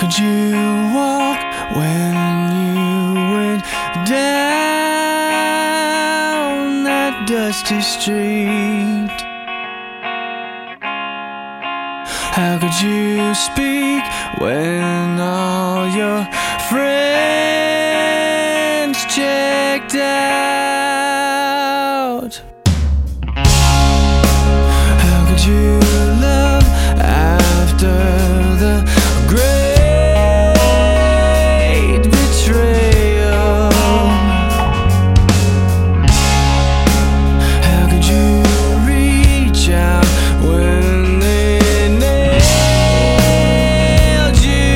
could you walk when you went down that dusty street? How could you speak when all your friends checked out? How could you love after the great betrayal? How could you reach out when they nailed you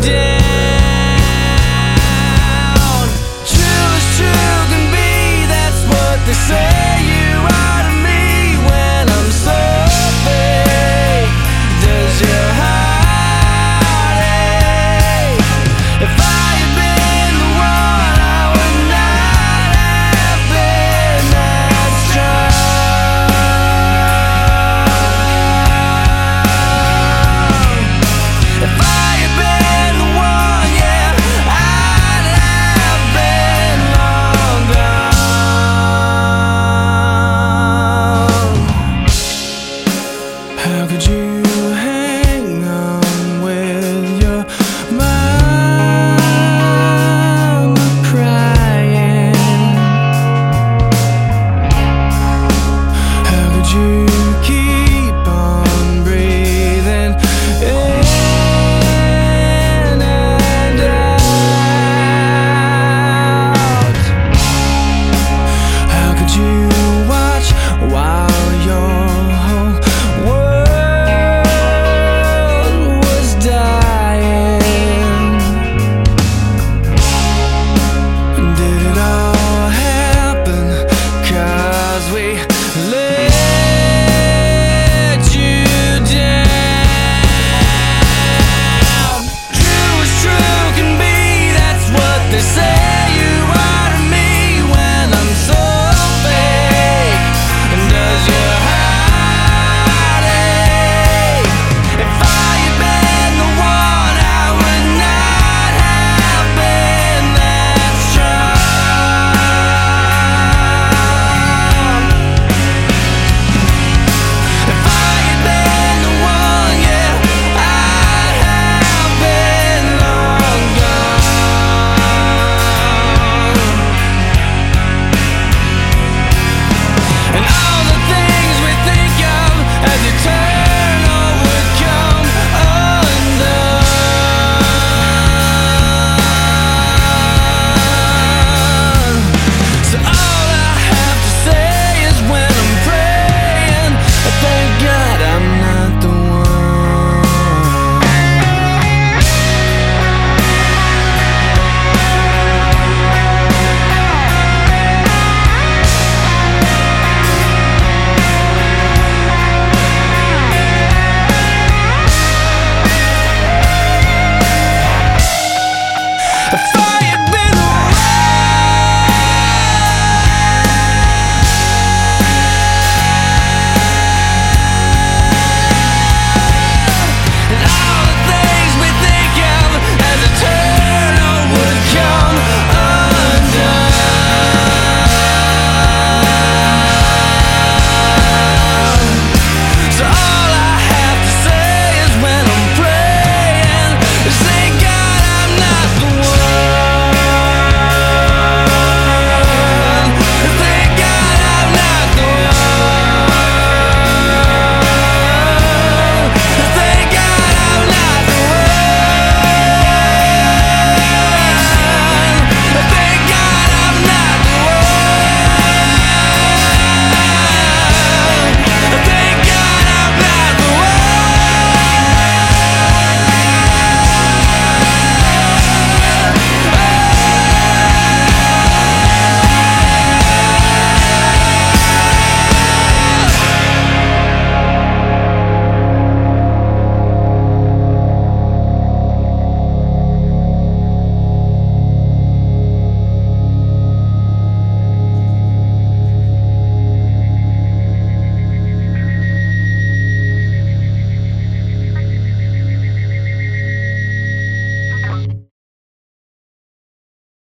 down? True as true can be, that's what they say. You are to me when I'm so fake. Does your heart ache? If I had been the one, I would not have been that strong. If I had been the one, yeah, I'd have been long gone. How could you hang on with your mama crying? How could you